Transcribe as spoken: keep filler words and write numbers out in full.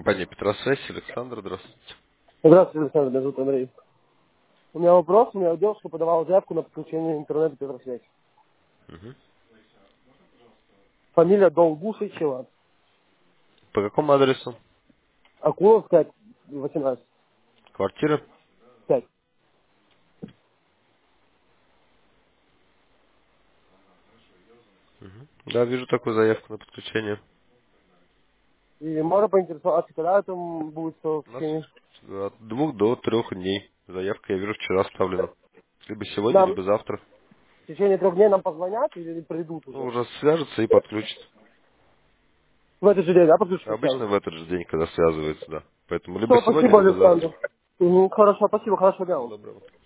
Компания Петросвязь, Александр, здравствуйте. Здравствуйте, Александр, меня зовут Андрей. У меня вопрос, у меня девушка подавала заявку на подключение интернета Петросвязь. Мгм. Фамилия Долгушичева, По какому адресу? Акуловская, восемнадцать, Квартира? пять. Мгм. Да, вижу такую заявку на подключение. И можно поинтересоваться, когда там будет все в У нас течение? от двух до трех дней. Заявка, я вижу, вчера оставлена. Либо сегодня, Нам либо завтра. в течение трех дней нам позвонят или придут Ну, уже? уже свяжется и подключит. В этот же день, да, подключат Обычно сразу? в этот же день, когда связывается, да. Поэтому либо Все, сегодня, спасибо, либо завтра. Александр. Мгм, хорошо, спасибо, хорошего дня Всего вам. доброго.